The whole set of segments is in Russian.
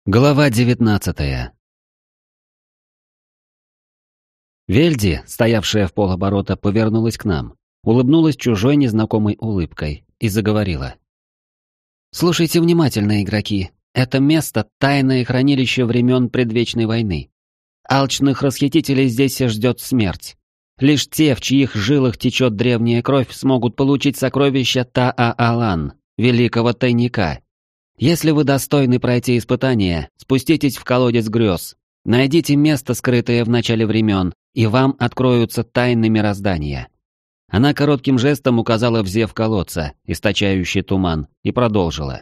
Глава 19. Вельди, стоявшая в полоборота, повернулась к нам, улыбнулась чужой незнакомой улыбкой и заговорила. «Слушайте внимательно, игроки. Это место — тайное хранилище времен предвечной войны. Алчных расхитителей здесь ждет смерть. Лишь те, в чьих жилах течет древняя кровь, смогут получить сокровища Таа-Алан, великого тайника. Если вы достойны пройти испытание, спуститесь в колодец грез, найдите место, скрытое в начале времен, и вам откроются тайны мироздания». Она коротким жестом указала в зев колодца, источающий туман, и продолжила.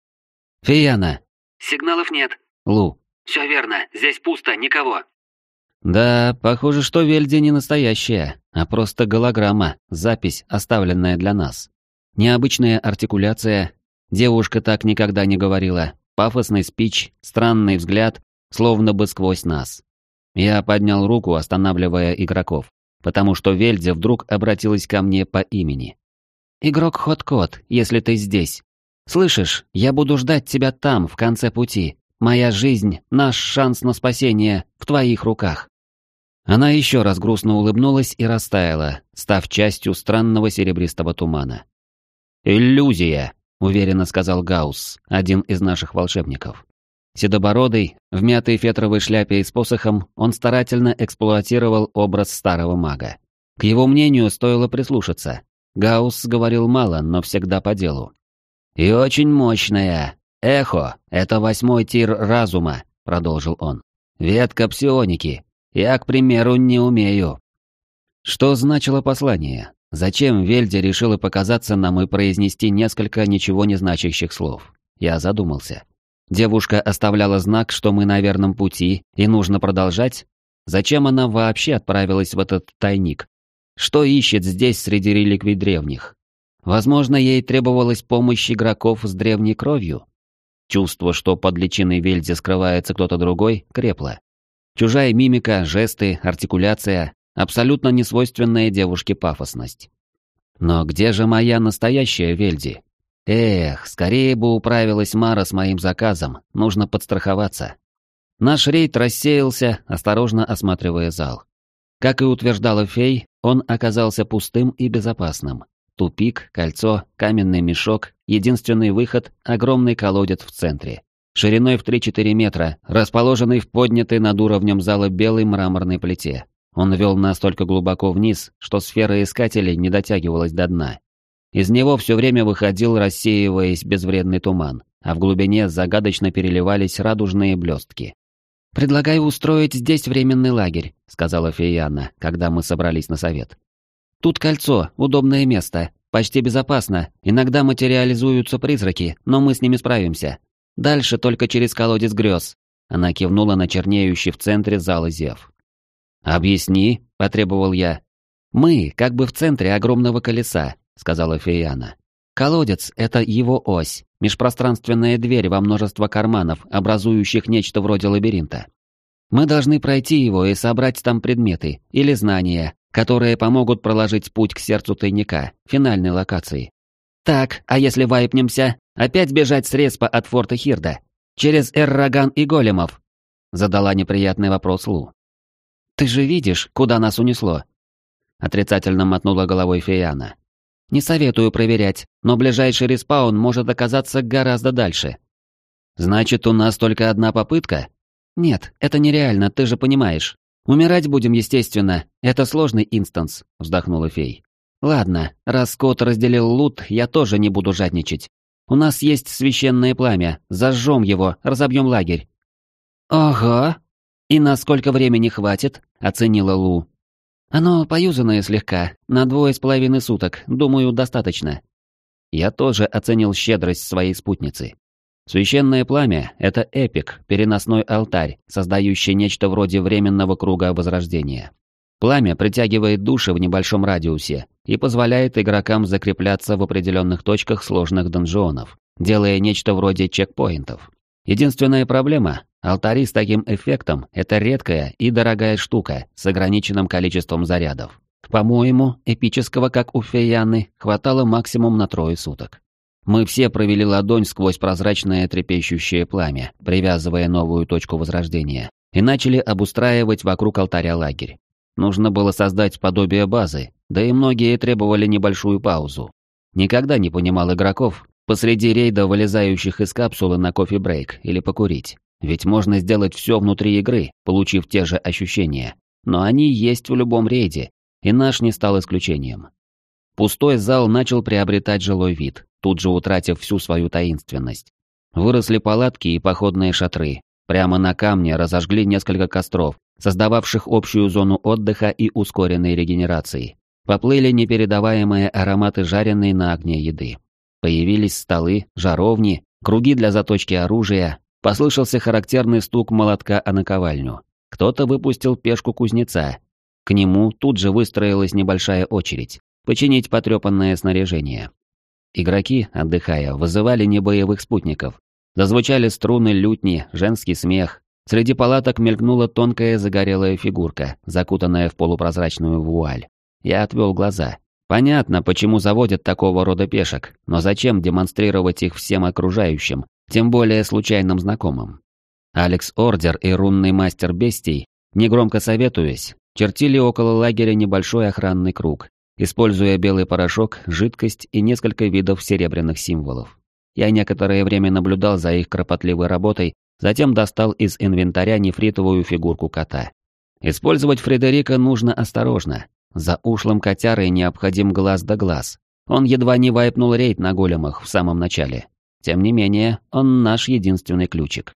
«Фияна». «Сигналов нет». «Лу». «Все верно, здесь пусто, никого». Да, похоже, что Вельди не настоящая, а просто голограмма, запись, оставленная для нас. Необычная артикуляция. Девушка так никогда не говорила. Пафосный спич, странный взгляд, словно бы сквозь нас. Я поднял руку, останавливая игроков, потому что Вельди вдруг обратилась ко мне по имени. «Игрок Хот-Кот, если ты здесь. Слышишь, я буду ждать тебя там, в конце пути. Моя жизнь, наш шанс на спасение в твоих руках». Она еще раз грустно улыбнулась и растаяла, став частью странного серебристого тумана. «Иллюзия», — уверенно сказал Гаусс, один из наших волшебников. Седобородый, в мятой фетровой шляпе и с посохом, он старательно эксплуатировал образ старого мага. К его мнению стоило прислушаться. Гаусс говорил мало, но всегда по делу. «И очень мощная. Эхо — это 8-й тир разума», — продолжил он. «Ветка псионики. Я, к примеру, не умею». Что значило послание? Зачем Вельди решила показаться нам и произнести несколько ничего не значащих слов? Я задумался. Девушка оставляла знак, что мы на верном пути и нужно продолжать? Зачем она вообще отправилась в этот тайник? Что ищет здесь среди реликвий древних? Возможно, ей требовалась помощь игроков с древней кровью? Чувство, что под личиной Вельди скрывается кто-то другой, крепло. Чужая мимика, жесты, артикуляция, абсолютно несвойственная девушке пафосность. Но где же моя настоящая Вельди? Эх, скорее бы управилась Мара с моим заказом, нужно подстраховаться. Наш рейд рассеялся, осторожно осматривая зал. Как и утверждала фей, он оказался пустым и безопасным. Тупик, кольцо, каменный мешок, единственный выход — огромный колодец в центре. Шириной в 3-4 метра, расположенный в поднятой над уровнем зала белой мраморной плите. Он вел настолько глубоко вниз, что сфера искателей не дотягивалась до дна. Из него все время выходил, рассеиваясь, безвредный туман, а в глубине загадочно переливались радужные блестки. «Предлагаю устроить здесь временный лагерь», — сказала Фейяна, когда мы собрались на совет. «Тут кольцо, удобное место, почти безопасно, иногда материализуются призраки, но мы с ними справимся. Дальше только через колодец грез». Она кивнула на чернеющий в центре зала зев. «Объясни», — потребовал я. «Мы как бы в центре огромного колеса», — сказала Фейяна. «Колодец — это его ось, межпространственная дверь во множество карманов, образующих нечто вроде лабиринта. Мы должны пройти его и собрать там предметы или знания, которые помогут проложить путь к сердцу тайника, финальной локации. Так, а если вайпнемся, опять бежать с респа от форта Хирда? Через Эрраган и големов?» Задала неприятный вопрос Лу. «Ты же видишь, куда нас унесло?» Отрицательно мотнула головой Фейяна. «Не советую проверять, но ближайший респаун может оказаться гораздо дальше». «Значит, у нас только одна попытка?» «Нет, это нереально, ты же понимаешь. Умирать будем, естественно, это сложный инстанс», — вздохнула фей. «Ладно, раз Скотт разделил лут, я тоже не буду жадничать. У нас есть священное пламя, зажжем его, разобьем лагерь». «Ого! И на сколько времени хватит?» — оценила Лу. «Оно поюзанное слегка, на 2,5 суток, думаю, достаточно». Я тоже оценил щедрость своей спутницы. Священное пламя — это эпик, переносной алтарь, создающий нечто вроде временного круга возрождения. Пламя притягивает души в небольшом радиусе и позволяет игрокам закрепляться в определенных точках сложных донжонов, делая нечто вроде чекпоинтов. Единственная проблема — алтари с таким эффектом — это редкая и дорогая штука с ограниченным количеством зарядов. По-моему, эпического, как у Фейяны, хватало максимум на 3 суток. Мы все провели ладонь сквозь прозрачное трепещущее пламя, привязывая новую точку возрождения, и начали обустраивать вокруг алтаря лагерь. Нужно было создать подобие базы, да и многие требовали небольшую паузу. Никогда не понимал игроков, посреди рейда вылезающих из капсулы на кофе-брейк или покурить. Ведь можно сделать все внутри игры, получив те же ощущения. Но они есть в любом рейде, и наш не стал исключением. Пустой зал начал приобретать жилой вид, тут же утратив всю свою таинственность. Выросли палатки и походные шатры. Прямо на камне разожгли несколько костров, создававших общую зону отдыха и ускоренной регенерации. Поплыли непередаваемые ароматы жареной на огне еды. Появились столы, жаровни, круги для заточки оружия. Послышался характерный стук молотка о наковальню. Кто-то выпустил пешку кузнеца. К нему тут же выстроилась небольшая очередь. Починить потрепанное снаряжение. Игроки, отдыхая, вызывали небоевых спутников. Зазвучали струны лютни, женский смех. Среди палаток мелькнула тонкая загорелая фигурка, закутанная в полупрозрачную вуаль. Я отвел глаза. Понятно, почему заводят такого рода пешек, но зачем демонстрировать их всем окружающим, тем более случайным знакомым? Алекс Ордер и рунный мастер бестий, негромко советуясь, чертили около лагеря небольшой охранный круг, используя белый порошок, жидкость и несколько видов серебряных символов. Я некоторое время наблюдал за их кропотливой работой, затем достал из инвентаря нефритовую фигурку кота. Использовать Фредерика нужно осторожно. За ушлым котярой необходим глаз да глаз. Он едва не вайпнул рейд на големах в самом начале. Тем не менее, он наш единственный ключик.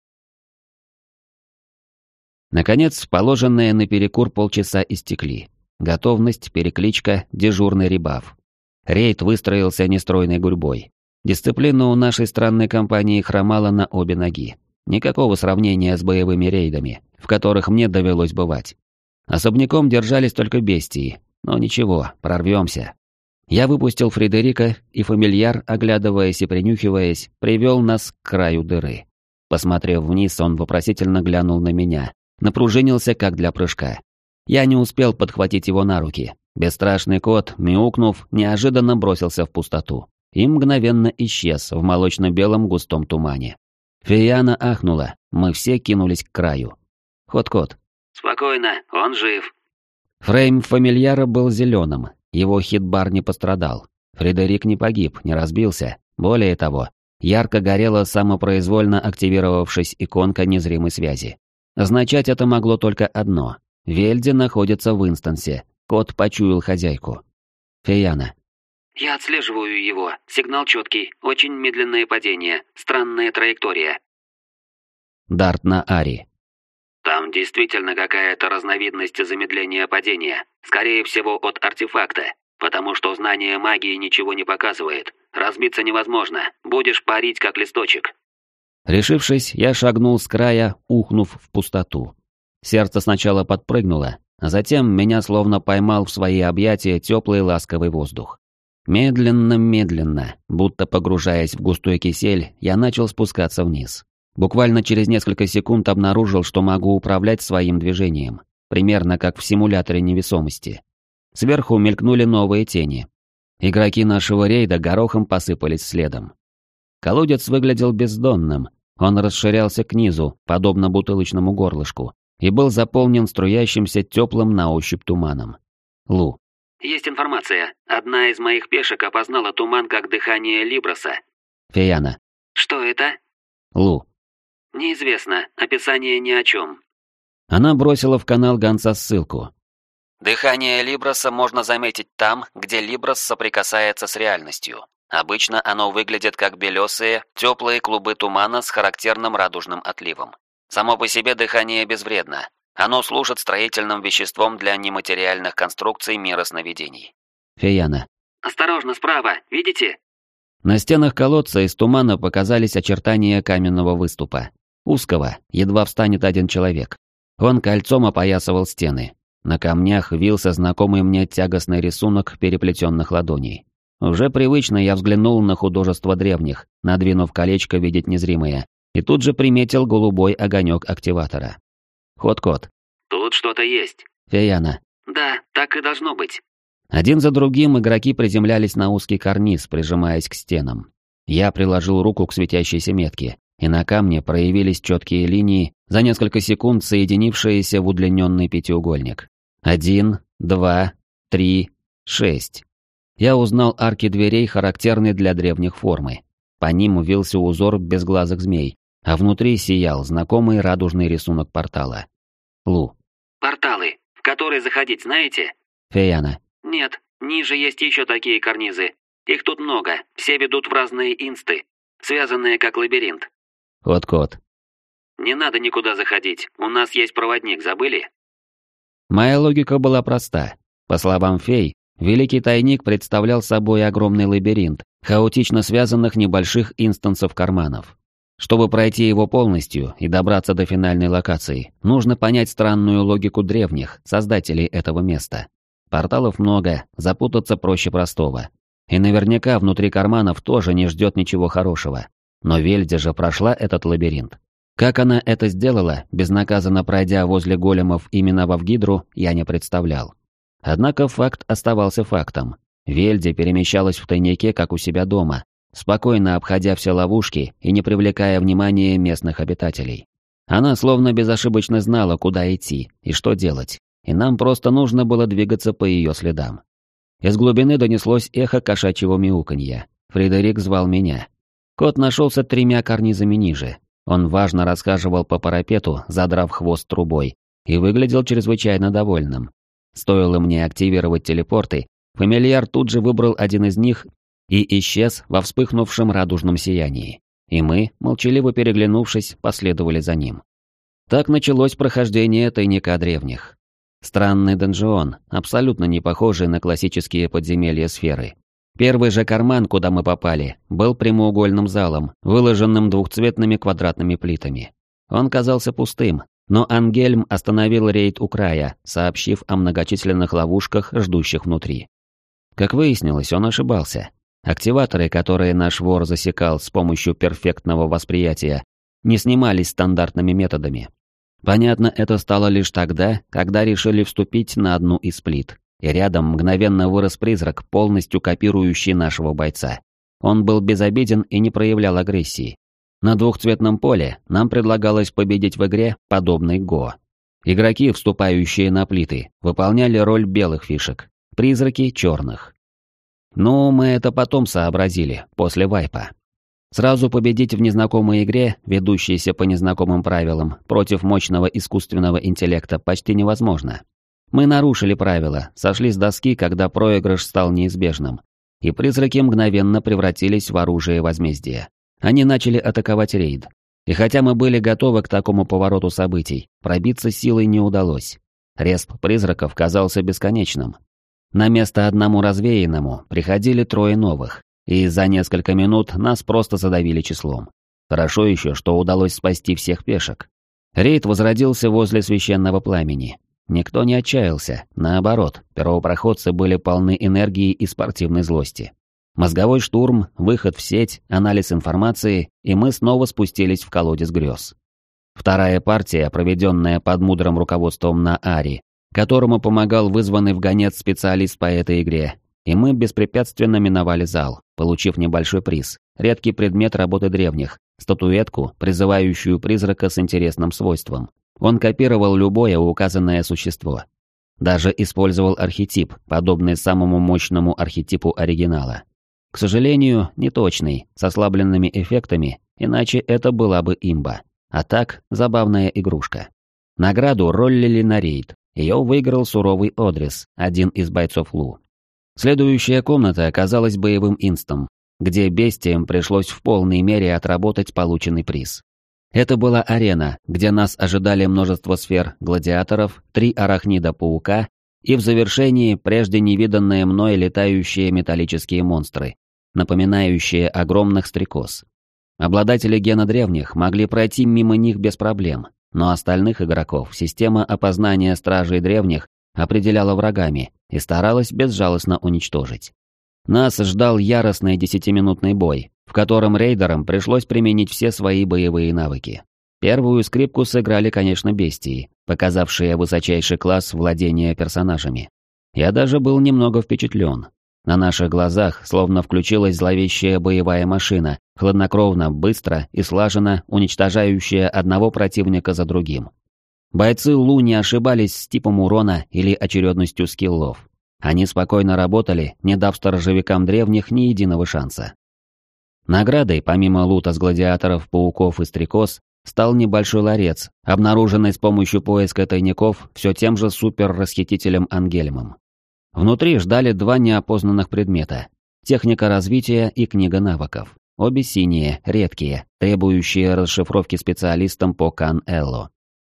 Наконец, положенные на перекур полчаса истекли. Готовность, перекличка, дежурный ребаф. Рейд выстроился нестройной гурьбой. Дисциплина у нашей странной компании хромала на обе ноги. Никакого сравнения с боевыми рейдами, в которых мне довелось бывать. Особняком держались только бестии, но ничего, прорвемся. Я выпустил Фредерика, и фамильяр, оглядываясь и принюхиваясь, привел нас к краю дыры. Посмотрев вниз, он вопросительно глянул на меня, напружинился как для прыжка. Я не успел подхватить его на руки. Бесстрашный кот, мяукнув, неожиданно бросился в пустоту и мгновенно исчез в молочно-белом густом тумане. Фиана ахнула, мы все кинулись к краю. Ход-кот. «Спокойно, он жив». Фрейм фамильяра был зеленым, его хитбар не пострадал. Фредерик не погиб, не разбился. Более того, ярко горела самопроизвольно активировавшись иконка незримой связи. Означать это могло только одно. Вельди находится в инстансе. Кот почуял хозяйку. Фиана. «Я отслеживаю его. Сигнал четкий. Очень медленное падение. Странная траектория». Дарт на Ари. «Там действительно какая-то разновидность замедления падения. Скорее всего, от артефакта. Потому что знание магии ничего не показывает. Разбиться невозможно. Будешь парить, как листочек». Решившись, я шагнул с края, ухнув в пустоту. Сердце сначала подпрыгнуло, а затем меня словно поймал в свои объятия теплый ласковый воздух. Медленно-медленно, будто погружаясь в густой кисель, я начал спускаться вниз. Буквально через несколько секунд обнаружил, что могу управлять своим движением, примерно как в симуляторе невесомости. Сверху мелькнули новые тени. Игроки нашего рейда горохом посыпались следом. Колодец выглядел бездонным, он расширялся к низу, подобно бутылочному горлышку, и был заполнен струящимся теплым на ощупь туманом. Лу. «Есть информация. Одна из моих пешек опознала туман как дыхание Либроса». Фиана. «Что это?» Лу. «Неизвестно. Описание ни о чем». Она бросила в канал гонца ссылку. Дыхание Либроса можно заметить там, где Либрос соприкасается с реальностью. Обычно оно выглядит как белесые, теплые клубы тумана с характерным радужным отливом. Само по себе дыхание безвредно. Оно служит строительным веществом для нематериальных конструкций мира сновидений. Фиана. «Осторожно, справа, видите?» На стенах колодца из тумана показались очертания каменного выступа. Узкого, едва встанет один человек. Он кольцом опоясывал стены. На камнях вился знакомый мне тягостный рисунок переплетенных ладоней. Уже привычно я взглянул на художество древних, надвинув колечко видеть незримое, и тут же приметил голубой огонек активатора. Ход-кот. «Тут что-то есть». Фиана. «Да, так и должно быть». Один за другим игроки приземлялись на узкий карниз, прижимаясь к стенам. Я приложил руку к светящейся метке, и на камне проявились четкие линии, за несколько секунд соединившиеся в удлиненный пятиугольник. 1, 2, 3, 6. Я узнал арки дверей, характерные для древних формы. По ним вился узор безглазых змей, а внутри сиял знакомый радужный рисунок портала. Лу. Порталы, в которые заходить знаете? Феяна. Нет, ниже есть еще такие карнизы. Их тут много, все ведут в разные инсты, связанные как лабиринт. Кот. Не надо никуда заходить, у нас есть проводник, забыли? Моя логика была проста. По словам фей, великий тайник представлял собой огромный лабиринт, хаотично связанных небольших инстансов карманов. Чтобы пройти его полностью и добраться до финальной локации, нужно понять странную логику древних, создателей этого места. Порталов много, запутаться проще простого. И наверняка внутри карманов тоже не ждет ничего хорошего. Но Вельде же прошла этот лабиринт. Как она это сделала, безнаказанно пройдя возле големов и миновав Гидру, я не представлял. Однако факт оставался фактом. Вельде перемещалась в тайнике, как у себя дома, спокойно обходя все ловушки и не привлекая внимания местных обитателей. Она словно безошибочно знала, куда идти и что делать, и нам просто нужно было двигаться по ее следам. Из глубины донеслось эхо кошачьего мяуканья. Фредерик звал меня. Кот нашелся 3 карнизами ниже. Он важно расхаживал по парапету, задрав хвост трубой, и выглядел чрезвычайно довольным. Стоило мне активировать телепорты, фамильяр тут же выбрал один из них и исчез во вспыхнувшем радужном сиянии. И мы, молчаливо переглянувшись, последовали за ним. Так началось прохождение тайника древних. Странный донжион, абсолютно не похожий на классические подземелья сферы. Первый же карман, куда мы попали, был прямоугольным залом, выложенным двухцветными квадратными плитами. Он казался пустым, но Ангельм остановил рейд у края, сообщив о многочисленных ловушках, ждущих внутри. Как выяснилось, он ошибался. Активаторы, которые наш вор засекал с помощью перфектного восприятия, не снимались стандартными методами. Понятно, это стало лишь тогда, когда решили вступить на одну из плит, и рядом мгновенно вырос призрак, полностью копирующий нашего бойца. Он был безобиден и не проявлял агрессии. На двухцветном поле нам предлагалось победить в игре, подобной Го. Игроки, вступающие на плиты, выполняли роль белых фишек, призраки — черных. Ну, мы это потом сообразили, после вайпа. Сразу победить в незнакомой игре, ведущейся по незнакомым правилам, против мощного искусственного интеллекта почти невозможно. Мы нарушили правила, сошли с доски, когда проигрыш стал неизбежным, и призраки мгновенно превратились в оружие возмездия. Они начали атаковать рейд. И хотя мы были готовы к такому повороту событий, пробиться силой не удалось. Респ призраков казался бесконечным. На место одному развеянному приходили 3 новых, и за несколько минут нас просто задавили числом. Хорошо еще, что удалось спасти всех пешек. Рейд возродился возле священного пламени. Никто не отчаялся, наоборот, первопроходцы были полны энергии и спортивной злости. Мозговой штурм, выход в сеть, анализ информации, и мы снова спустились в колодец грез. Вторая партия, проведенная под мудрым руководством Наари, которому помогал вызванный в гонец специалист по этой игре, и мы беспрепятственно миновали зал, получив небольшой приз, редкий предмет работы древних, статуэтку, призывающую призрака с интересным свойством. Он копировал любое указанное существо. Даже использовал архетип, подобный самому мощному архетипу оригинала. К сожалению, неточный, с ослабленными эффектами, иначе это была бы имба. А так, забавная игрушка. Награду роллили на рейд. Ее выиграл суровый Одрис, один из бойцов Лу. Следующая комната оказалась боевым инстом, где бестиям пришлось в полной мере отработать полученный приз. Это была арена, где нас ожидали множество сфер гладиаторов, 3 арахнида-паука и в завершении прежде невиданные мной летающие металлические монстры, напоминающие огромных стрекоз. Обладатели гена древних могли пройти мимо них без проблем, но остальных игроков система опознания стражей древних определяла врагами и старалась безжалостно уничтожить. Нас ждал яростный 10-минутный бой, в котором рейдерам пришлось применить все свои боевые навыки. Первую скрипку сыграли, конечно, бестии, показавшие высочайший класс владения персонажами. Я даже был немного впечатлен. На наших глазах словно включилась зловещая боевая машина, хладнокровно, быстро и слаженно уничтожающая одного противника за другим. Бойцы Лу не ошибались с типом урона или очередностью скиллов. Они спокойно работали, не дав сторожевикам древних ни единого шанса. Наградой, помимо лута с гладиаторов, пауков и стрекоз, стал небольшой ларец, обнаруженный с помощью поиска тайников все тем же супер-расхитителем Ангельмом. Внутри ждали два неопознанных предмета – техника развития и книга навыков. Обе синие, редкие, требующие расшифровки специалистам по Кан-Элло.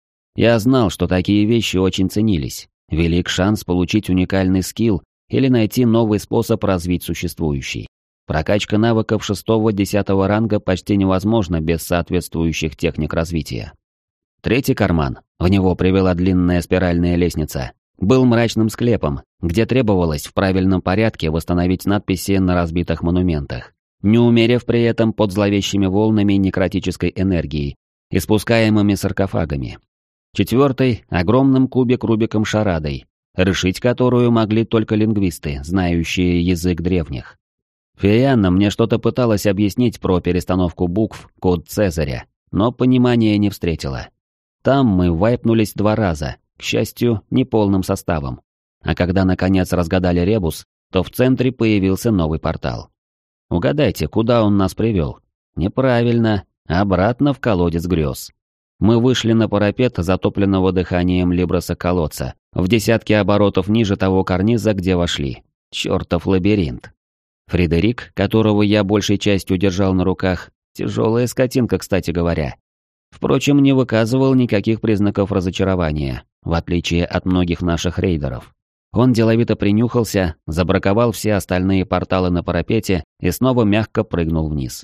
Я знал, что такие вещи очень ценились. Велик шанс получить уникальный скилл или найти новый способ развить существующий. Прокачка навыков 6-10 ранга почти невозможна без соответствующих техник развития. Третий карман, в него привела длинная спиральная лестница, был мрачным склепом, где требовалось в правильном порядке восстановить надписи на разбитых монументах, не умерев при этом под зловещими волнами некротической энергии, испускаемыми саркофагами. Четвертый — огромным кубик-рубиком шарадой, решить которую могли только лингвисты, знающие язык древних. Фианна мне что-то пыталась объяснить про перестановку букв, код Цезаря, но понимания не встретила. Там мы вайпнулись 2 раза, к счастью, неполным составом. А когда наконец разгадали ребус, то в центре появился новый портал. Угадайте, куда он нас привел? Неправильно, обратно в колодец грез. Мы вышли на парапет затопленного дыханием Либроса колодца, в десятки оборотов ниже того карниза, где вошли. Чертов лабиринт. Фредерик, которого я большей частью держал на руках, тяжелая скотинка, кстати говоря. Впрочем, не выказывал никаких признаков разочарования, в отличие от многих наших рейдеров. Он деловито принюхался, забраковал все остальные порталы на парапете и снова мягко прыгнул вниз.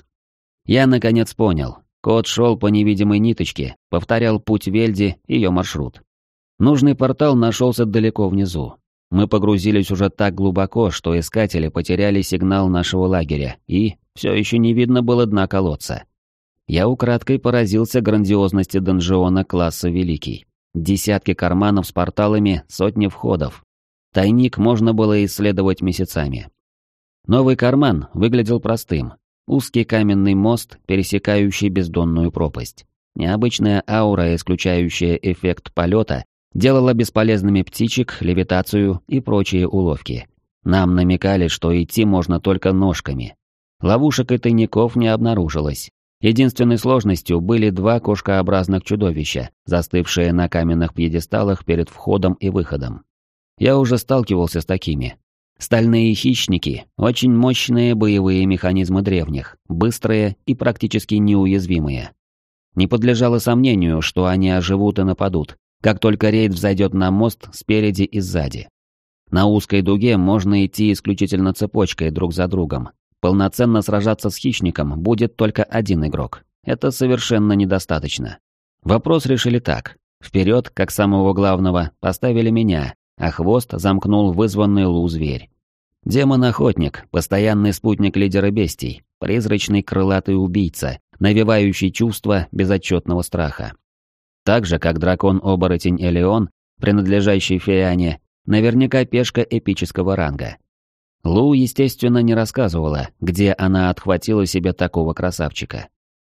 Я наконец понял. Кот шел по невидимой ниточке, повторял путь Вельди, ее маршрут. Нужный портал нашелся далеко внизу. Мы погрузились уже так глубоко, что искатели потеряли сигнал нашего лагеря, и все еще не видно было дна колодца. Я украдкой поразился грандиозности донжиона класса Великий. Десятки карманов с порталами, сотни входов. Тайник можно было исследовать месяцами. Новый карман выглядел простым. Узкий каменный мост, пересекающий бездонную пропасть. Необычная аура, исключающая эффект полета, делала бесполезными птичек, левитацию и прочие уловки. Нам намекали, что идти можно только ножками. Ловушек и тайников не обнаружилось. Единственной сложностью были 2 кошкообразных чудовища, застывшие на каменных пьедесталах перед входом и выходом. Я уже сталкивался с такими. Стальные хищники – очень мощные боевые механизмы древних, быстрые и практически неуязвимые. Не подлежало сомнению, что они оживут и нападут, как только рейд взойдет на мост спереди и сзади. На узкой дуге можно идти исключительно цепочкой друг за другом. Полноценно сражаться с хищником будет только один игрок. Это совершенно недостаточно. Вопрос решили так. Вперед, как самого главного, поставили меня, а хвост замкнул вызванный Лу зверь. Демон-охотник, постоянный спутник лидера бестий, призрачный крылатый убийца, навевающий чувство безотчетного страха. Так же, как дракон-оборотень Элеон, принадлежащий Фиане, наверняка пешка эпического ранга. Лу, естественно, не рассказывала, где она отхватила себе такого красавчика.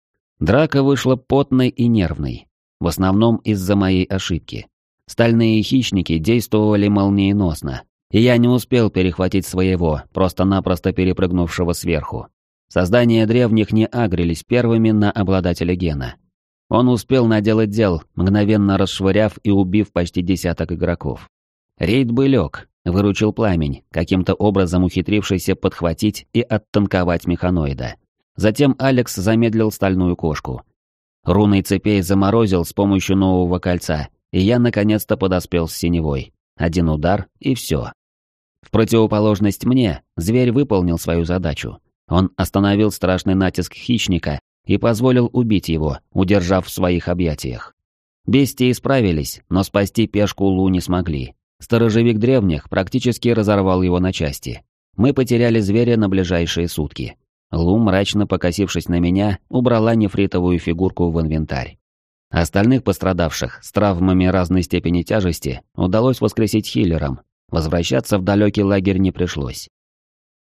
Драка вышла потной и нервной, в основном из-за моей ошибки. Стальные хищники действовали молниеносно, и я не успел перехватить своего, просто-напросто перепрыгнувшего сверху. Создания древних не агрились первыми на обладателя гена. Он успел наделать дел, мгновенно расшвыряв и убив почти десяток игроков. Рейд бы лег, выручил пламень, каким-то образом ухитрившийся подхватить и оттанковать механоида. Затем Алекс замедлил стальную кошку. Руной цепей заморозил с помощью нового кольца, и я наконец-то подоспел с синевой. Один удар, и все. В противоположность мне, зверь выполнил свою задачу. Он остановил страшный натиск хищника и позволил убить его, удержав в своих объятиях. Бестии справились, но спасти пешку Лу не смогли. Сторожевик древних практически разорвал его на части. Мы потеряли зверя на ближайшие сутки. Лу, мрачно покосившись на меня, убрала нефритовую фигурку в инвентарь. Остальных пострадавших с травмами разной степени тяжести удалось воскресить хиллером. Возвращаться в далекий лагерь не пришлось.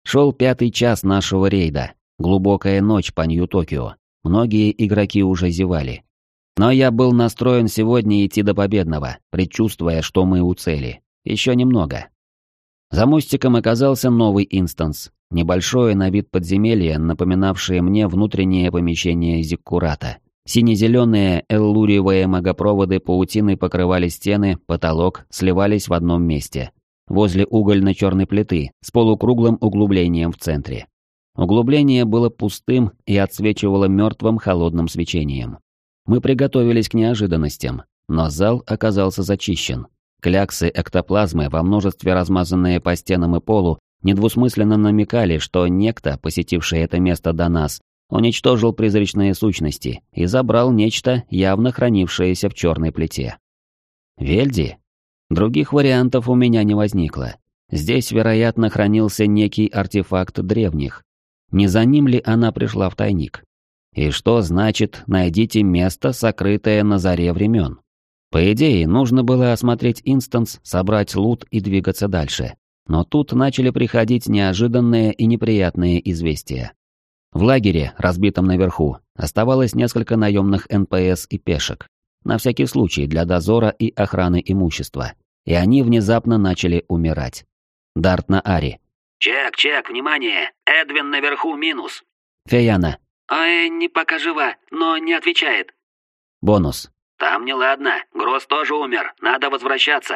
Шел 5-й час нашего рейда. Глубокая ночь по Нью-Токио. Многие игроки уже зевали. Но я был настроен сегодня идти до победного, предчувствуя, что мы у цели. Еще немного. За мостиком оказался новый инстанс. Небольшое на вид подземелье, напоминавшее мне внутреннее помещение Зиккурата. Сине-зеленые эллуриевые магопроводы паутиной покрывали стены, потолок, сливались в одном месте. Возле угольно-черной плиты с полукруглым углублением в центре. Углубление было пустым и отсвечивало мертвым холодным свечением. Мы приготовились к неожиданностям, но зал оказался зачищен. Кляксы эктоплазмы, во множестве размазанные по стенам и полу, недвусмысленно намекали, что некто, посетивший это место до нас, уничтожил призрачные сущности и забрал нечто, явно хранившееся в черной плите. Вельди? Других вариантов у меня не возникло. Здесь, вероятно, хранился некий артефакт древних. Не за ним ли она пришла в тайник? И что значит «найдите место, сокрытое на заре времен»? По идее, нужно было осмотреть инстанс, собрать лут и двигаться дальше. Но тут начали приходить неожиданные и неприятные известия. В лагере, разбитом наверху, оставалось несколько наемных НПС и пешек. На всякий случай для дозора и охраны имущества. И они внезапно начали умирать. Дарт на Ари. Чек, внимание! Эдвин наверху минус. Феяна. Не пока жива, но не отвечает. Бонус. Там неладно, Гросс тоже умер, надо возвращаться.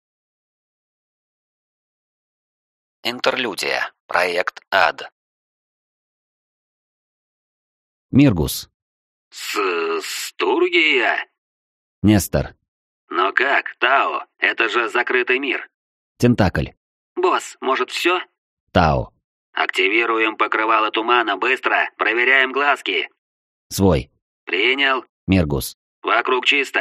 Интерлюдия. Проект Ад. Миргус. Стургия? Нестор. Но как, Тао? Это же закрытый мир. Тентакль. Босс, может все? Тао. Активируем покрывало тумана, быстро, проверяем глазки. Свой. Принял. Миргус. Вокруг чисто.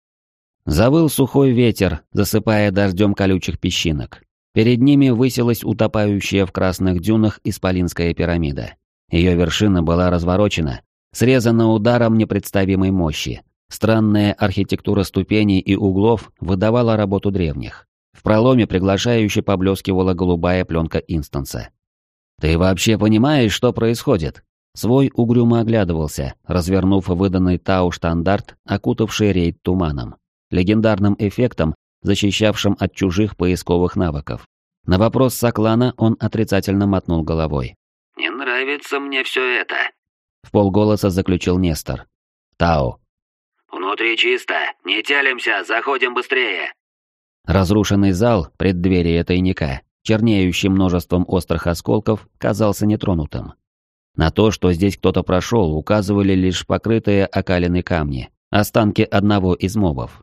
Завыл сухой ветер, засыпая дождем колючих песчинок. Перед ними высилась утопающая в красных дюнах исполинская пирамида. Ее вершина была разворочена, срезана ударом непредставимой мощи. Странная архитектура ступеней и углов выдавала работу древних. В проломе приглашающе поблескивала голубая пленка инстанса. «Ты вообще понимаешь, что происходит?» Свой угрюмо оглядывался, развернув выданный Тау штандарт, окутавший рейд туманом. Легендарным эффектом, защищавшим от чужих поисковых навыков. На вопрос Соклана он отрицательно мотнул головой. «Не нравится мне все это», — вполголоса заключил Нестор. Тао. «Внутри чисто, не тялимся, заходим быстрее». Разрушенный зал, преддверие тайника, чернеющий множеством острых осколков, казался нетронутым. На то, что здесь кто-то прошел, указывали лишь покрытые окалины камни, останки одного из мобов.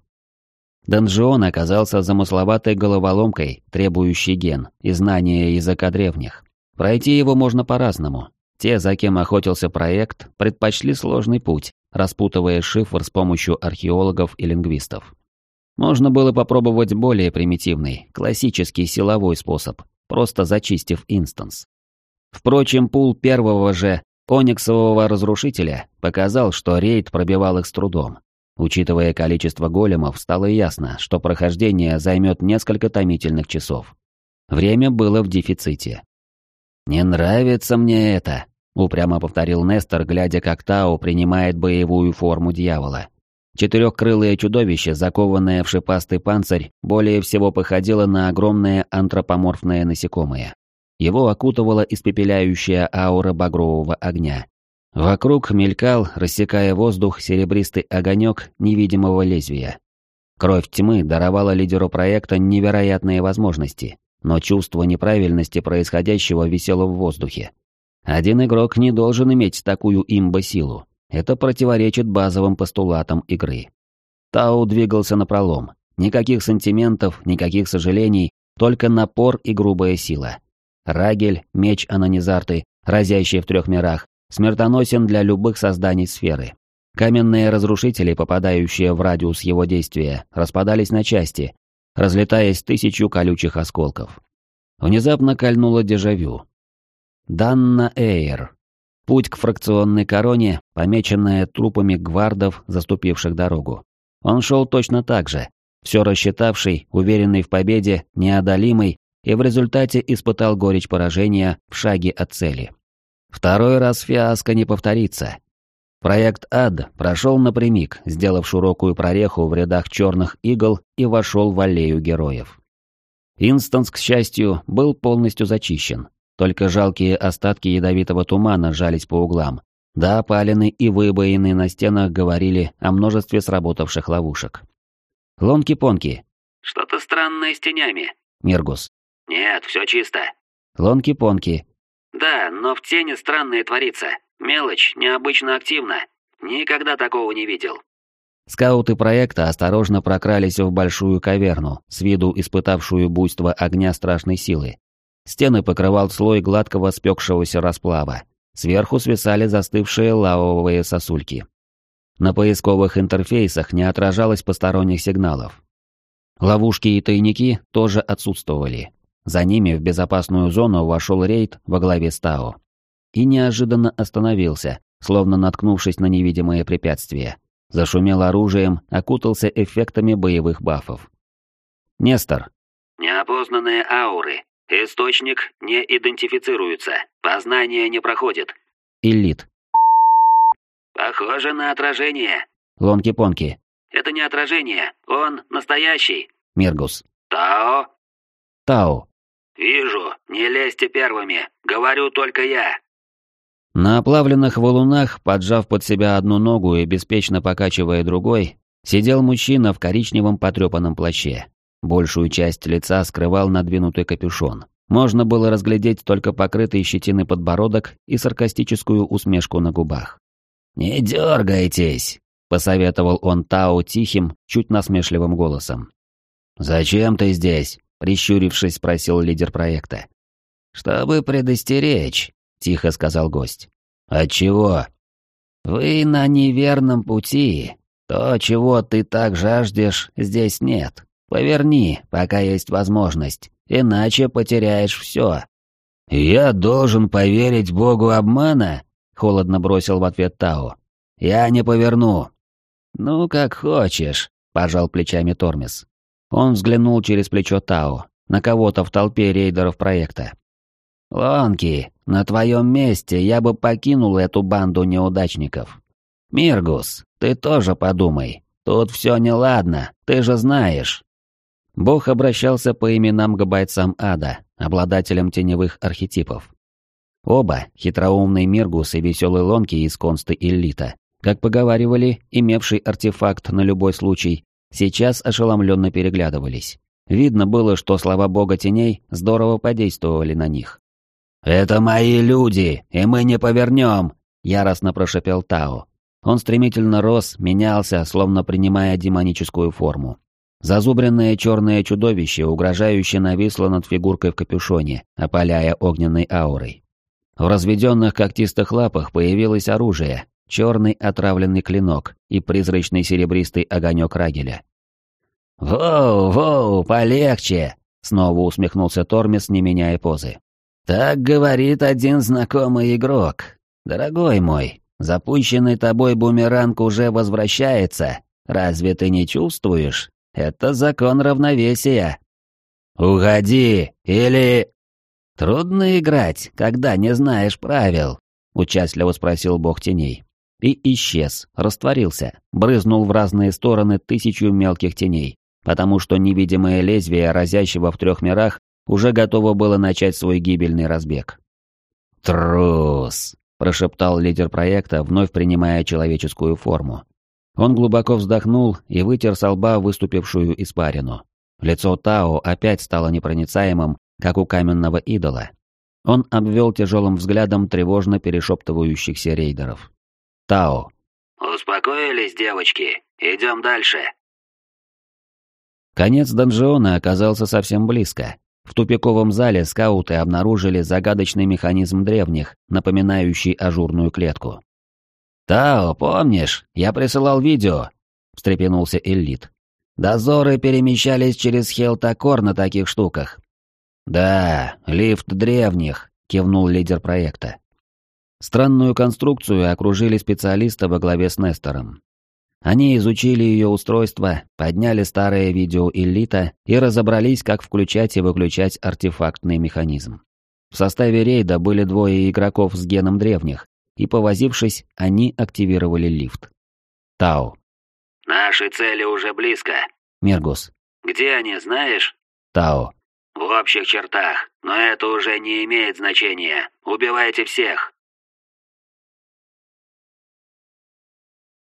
Донжион оказался замысловатой головоломкой, требующей ген и знания языка древних. Пройти его можно по-разному. Те, за кем охотился проект, предпочли сложный путь, распутывая шифр с помощью археологов и лингвистов. Можно было попробовать более примитивный, классический силовой способ, просто зачистив инстанс. Впрочем, пул первого же ониксового разрушителя показал, что рейд пробивал их с трудом. Учитывая количество големов, стало ясно, что прохождение займет несколько томительных часов. Время было в дефиците. «Не нравится мне это», — упрямо повторил Нестор, глядя, как Тао принимает боевую форму дьявола. Четырехкрылое чудовище, закованное в шипастый панцирь, более всего походило на огромное антропоморфное насекомое. Его окутывала испепеляющая аура багрового огня. Вокруг мелькал, рассекая воздух, серебристый огонек невидимого лезвия. Кровь тьмы даровала лидеру проекта невероятные возможности, но чувство неправильности происходящего висело в воздухе. Один игрок не должен иметь такую имбо-силу. Это противоречит базовым постулатам игры. Тау двигался напролом. Никаких сантиментов, никаких сожалений, только напор и грубая сила. Рагель, меч Анонизарты, разящий в 3 мирах, смертоносен для любых созданий сферы. Каменные разрушители, попадающие в радиус его действия, распадались на части, разлетаясь 1000 колючих осколков. Внезапно кольнуло дежавю. Данна Эйр. Путь к фракционной короне, помеченная трупами гвардов, заступивших дорогу. Он шел точно так же, все рассчитавший, уверенный в победе, неодолимый, и в результате испытал горечь поражения в шаге от цели. Второй раз фиаско не повторится. Проект «Ад» прошел напрямик, сделав широкую прореху в рядах черных игл и вошел в аллею героев. Инстанс, к счастью, был полностью зачищен. Только жалкие остатки ядовитого тумана жались по углам. Да, опалины и выбоины на стенах говорили о множестве сработавших ловушек. Лонки-понки. Что-то странное с тенями. Миргус. Нет, все чисто. Лонки-понки. Да, но в тени странное творится. Мелочь, необычно активна. Никогда такого не видел. Скауты проекта осторожно прокрались в большую каверну, с виду испытавшую буйство огня страшной силы. Стены покрывал слой гладкого спекшегося расплава. Сверху свисали застывшие лавовые сосульки. На поисковых интерфейсах не отражалось посторонних сигналов. Ловушки и тайники тоже отсутствовали. За ними в безопасную зону вошел рейд во главе с Тао. И неожиданно остановился, словно наткнувшись на невидимое препятствие. Зашумел оружием, окутался эффектами боевых бафов. Нестор. Неопознанные ауры. Источник не идентифицируется. Познание не проходит. Иллит. Похоже на отражение. Лонки-понки. Это не отражение. Он настоящий. Миргус. Тао. Тао. Вижу. Не лезьте первыми. Говорю только я. На оплавленных валунах, поджав под себя одну ногу и беспечно покачивая другой, сидел мужчина в коричневом потрепанном плаще. Большую часть лица скрывал надвинутый капюшон. Можно было разглядеть только покрытый щетиной подбородок и саркастическую усмешку на губах. «Не дергайтесь», — посоветовал он Тао тихим, чуть насмешливым голосом. «Зачем ты здесь?» — прищурившись, спросил лидер проекта. «Чтобы предостеречь», — тихо сказал гость. «Отчего?» «Вы на неверном пути. То, чего ты так жаждешь, здесь нет. Поверни, пока есть возможность, иначе потеряешь все». «Я должен поверить богу обмана?» — холодно бросил в ответ Тао. «Я не поверну». «Ну, как хочешь», — пожал плечами Тормис. Он взглянул через плечо Тао, на кого-то в толпе рейдеров проекта. «Лонки, на твоем месте я бы покинул эту банду неудачников. Миргус, ты тоже подумай, тут все неладно, ты же знаешь». Бог обращался по именам к бойцам ада, обладателям теневых архетипов. Оба, хитроумный Миргус и веселый Лонки из консты Иллита, как поговаривали, имевший артефакт на любой случай, сейчас ошеломленно переглядывались. Видно было, что слова бога теней здорово подействовали на них. «Это мои люди, и мы не повернем!» — яростно прошепел Тао. Он стремительно рос, менялся, словно принимая демоническую форму. Зазубренное черное чудовище угрожающе нависло над фигуркой в капюшоне, опаляя огненной аурой. В разведенных когтистых лапах появилось оружие, черный отравленный клинок и призрачный серебристый огонек Рагеля. «Воу, полегче!» — снова усмехнулся Тормис, не меняя позы. «Так говорит один знакомый игрок. Дорогой мой, запущенный тобой бумеранг уже возвращается. Разве ты не чувствуешь? Это закон равновесия». «Уходи, или...» «Трудно играть, когда не знаешь правил», — участливо спросил бог теней. И исчез, растворился, брызнул в разные стороны 1000 мелких теней, потому что невидимое лезвие разящего в 3 мирах уже готово было начать свой гибельный разбег. «Трус!» — прошептал лидер проекта, вновь принимая человеческую форму. Он глубоко вздохнул и вытер со лба выступившую испарину. Лицо Тао опять стало непроницаемым, как у каменного идола. Он обвел тяжелым взглядом тревожно перешептывающихся рейдеров. Тао. «Успокоились, девочки? Идем дальше». Конец донжиона оказался совсем близко. В тупиковом зале скауты обнаружили загадочный механизм древних, напоминающий ажурную клетку. «Тао, помнишь, я присылал видео?» — встрепенулся Иллит. «Дозоры перемещались через Хелтакор на таких штуках». «Да, лифт древних», — кивнул лидер проекта. Странную конструкцию окружили специалисты во главе с Нестором. Они изучили ее устройство, подняли старое видео Элита и разобрались, как включать и выключать артефактный механизм. В составе рейда были 2 игроков с геном древних, и, повозившись, они активировали лифт. Тао. «Наши цели уже близко». Миргус. «Где они, знаешь?» Тао. «В общих чертах, но это уже не имеет значения. Убивайте всех».